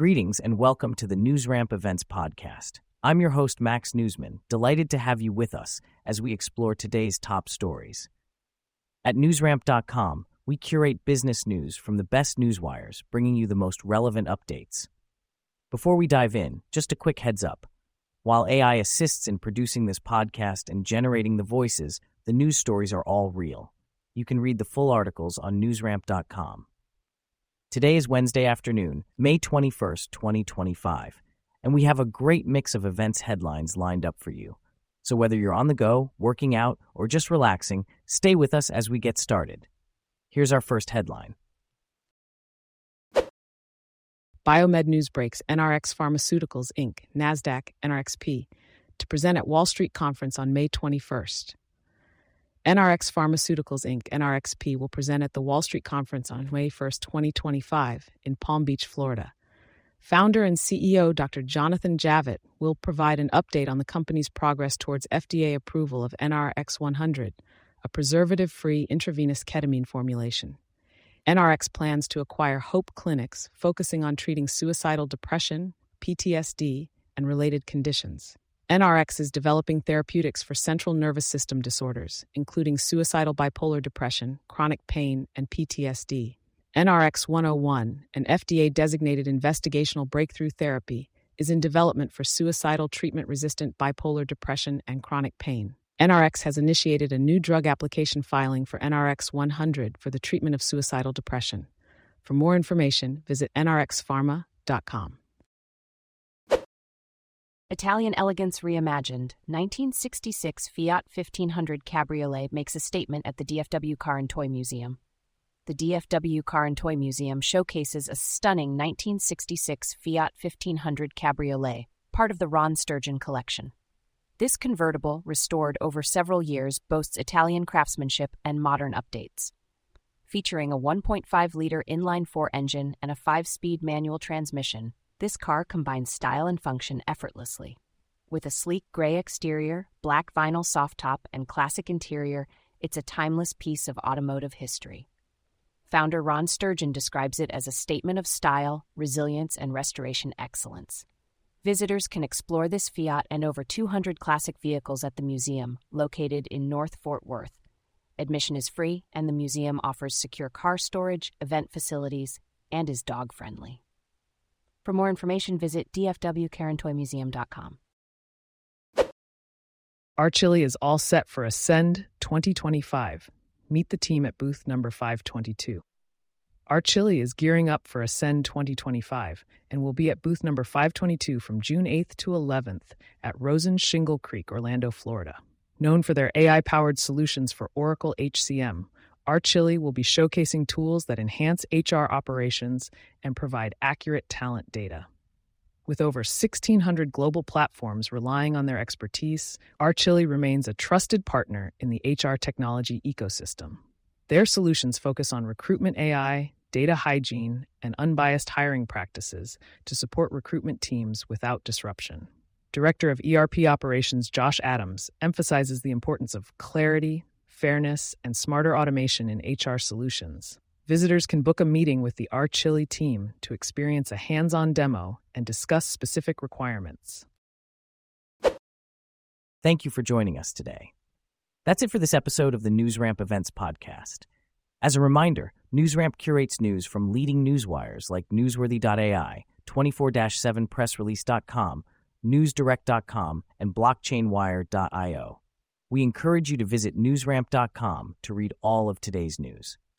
Greetings and welcome to the NewsRamp Events Podcast. I'm your host, Max Newsman, delighted to have you with us as we explore today's top stories. At newsramp.com, we curate business news from the best newswires, bringing you the most relevant updates. Before we dive in, just a quick heads up. While AI assists in producing this podcast and generating the voices, the news stories are all real. You can read the full articles on newsramp.com. Today is Wednesday afternoon, May 21st, 2025, and we have a great mix of events headlines lined up for you. So whether you're on the go, working out, or just relaxing, stay with us as we get started. Here's our first headline. Biomed News breaks NRx Pharmaceuticals, Inc., NASDAQ, NRXP, to present at Wall Street Conference on May 21st. NRx Pharmaceuticals, Inc., NRXP, will present at the Wall Street Conference on May 1st, 2025, in Palm Beach, Florida. Founder and CEO Dr. Jonathan Javitt will provide an update on the company's progress towards FDA approval of NRX-100, a preservative-free intravenous ketamine formulation. NRx plans to acquire Hope Clinics, focusing on treating suicidal depression, PTSD, and related conditions. NRx is developing therapeutics for central nervous system disorders, including suicidal bipolar depression, chronic pain, and PTSD. NRX-101, an FDA-designated investigational breakthrough therapy, is in development for suicidal treatment-resistant bipolar depression and chronic pain. NRx has initiated a new drug application filing for NRX-100 for the treatment of suicidal depression. For more information, visit nrxpharma.com. Italian elegance reimagined, 1966 Fiat 1500 Cabriolet makes a statement at the DFW Car and Toy Museum. The DFW Car and Toy Museum showcases a stunning 1966 Fiat 1500 Cabriolet, part of the Ron Sturgeon collection. This convertible, restored over several years, boasts Italian craftsmanship and modern updates. Featuring a 1.5-liter inline-4 engine and a 5-speed manual transmission, this car combines style and function effortlessly. With a sleek gray exterior, black vinyl soft top, and classic interior, it's a timeless piece of automotive history. Founder Ron Sturgeon describes it as a statement of style, resilience, and restoration excellence. Visitors can explore this Fiat and over 200 classic vehicles at the museum, located in North Fort Worth. Admission is free, and the museum offers secure car storage, event facilities, and is dog-friendly. For more information, visit dfwcarantoymuseum.com. Our Chili is all set for Ascend 2025. Meet the team at booth number 522. Our Chili is gearing up for Ascend 2025 and will be at booth number 522 from June 8th to 11th at Rosen Shingle Creek, Orlando, Florida. Known for their AI-powered solutions for Oracle HCM, Our Chili will be showcasing tools that enhance HR operations and provide accurate talent data. With over 1,600 global platforms relying on their expertise, Our Chili remains a trusted partner in the HR technology ecosystem. Their solutions focus on recruitment AI, data hygiene, and unbiased hiring practices to support recruitment teams without disruption. Director of ERP Operations Josh Adams emphasizes the importance of clarity, fairness, and smarter automation in HR solutions. Visitors can book a meeting with the Our Chili team to experience a hands-on demo and discuss specific requirements. Thank you for joining us today. That's it for this episode of the NewsRamp Events Podcast. As a reminder, NewsRamp curates news from leading newswires like Newsworthy.ai, 24/7pressrelease.com, NewsDirect.com, and BlockchainWire.io. We encourage you to visit newsramp.com to read all of today's news.